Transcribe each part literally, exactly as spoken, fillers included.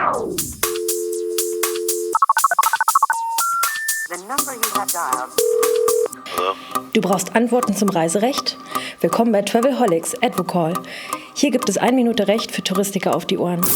Du brauchst Antworten zum Reiserecht? Willkommen bei Travelholics Advocall. Hier gibt es eine Minute Recht für Touristiker auf die Ohren.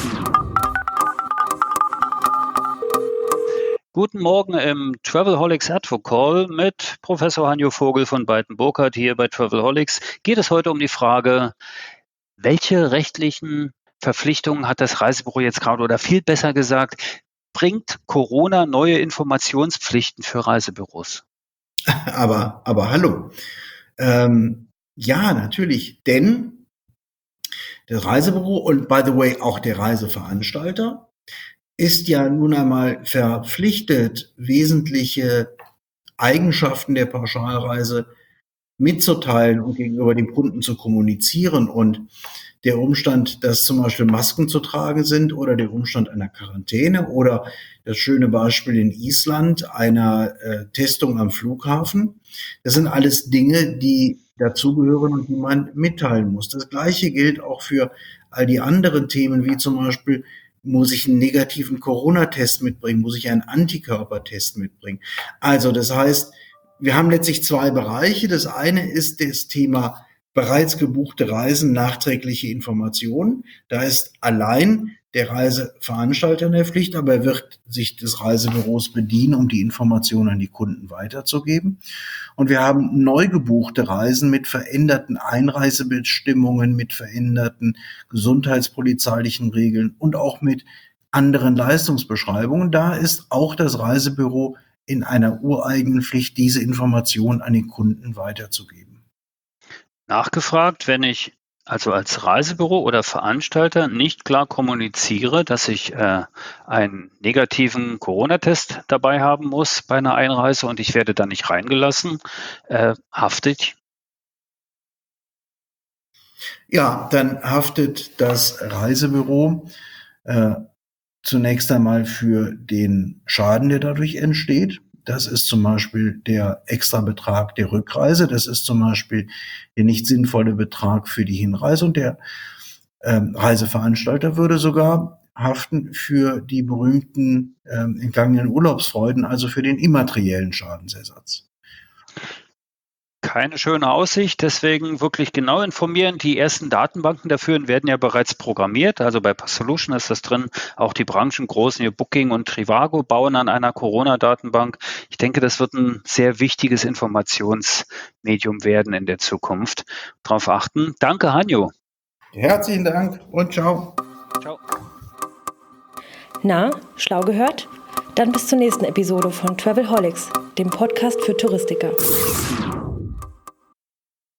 Guten Morgen im Travelholics Advocall mit Professor Hanjo Vogel von Beiten-Burkhardt hier bei Travelholics. Geht es heute um die Frage, welche rechtlichen Verpflichtungen hat das Reisebüro jetzt gerade, oder viel besser gesagt, bringt Corona neue Informationspflichten für Reisebüros? Aber, aber hallo. Ähm, ja, natürlich, denn das Reisebüro und by the way auch der Reiseveranstalter ist ja nun einmal verpflichtet, wesentliche Eigenschaften der Pauschalreise mitzuteilen und gegenüber dem Kunden zu kommunizieren. Und der Umstand, dass zum Beispiel Masken zu tragen sind oder der Umstand einer Quarantäne oder das schöne Beispiel in Island einer äh, Testung am Flughafen, das sind alles Dinge, die dazugehören und die man mitteilen muss. Das Gleiche gilt auch für all die anderen Themen, wie zum Beispiel, muss ich einen negativen Corona-Test mitbringen, muss ich einen Antikörpertest mitbringen. Also das heißt, wir haben letztlich zwei Bereiche. Das eine ist das Thema bereits gebuchte Reisen, nachträgliche Informationen. Da ist allein der Reiseveranstalter in der Pflicht, aber er wird sich des Reisebüros bedienen, um die Informationen an die Kunden weiterzugeben. Und wir haben neu gebuchte Reisen mit veränderten Einreisebestimmungen, mit veränderten gesundheitspolizeilichen Regeln und auch mit anderen Leistungsbeschreibungen. Da ist auch das Reisebüro in einer ureigenen Pflicht, diese Informationen an den Kunden weiterzugeben. Nachgefragt, wenn ich also als Reisebüro oder Veranstalter nicht klar kommuniziere, dass ich äh, einen negativen Corona-Test dabei haben muss bei einer Einreise und ich werde da nicht reingelassen, äh, hafte ich? Ja, dann haftet das Reisebüro äh, zunächst einmal für den Schaden, der dadurch entsteht. Das ist zum Beispiel der Extrabetrag der Rückreise. Das ist zum Beispiel der nicht sinnvolle Betrag für die Hinreise. Und der ähm, Reiseveranstalter würde sogar haften für die berühmten ähm, entgangenen Urlaubsfreuden, also für den immateriellen Schadensersatz. Keine schöne Aussicht, deswegen wirklich genau informieren. Die ersten Datenbanken dafür werden ja bereits programmiert. Also bei Passolution ist das drin. Auch die Branchengroßen wie Booking und Trivago bauen an einer Corona-Datenbank. Ich denke, das wird ein sehr wichtiges Informationsmedium werden in der Zukunft. Darauf achten. Danke, Hanjo. Herzlichen Dank und ciao. Ciao. Na, schlau gehört? Dann bis zur nächsten Episode von Travelholics, dem Podcast für Touristiker.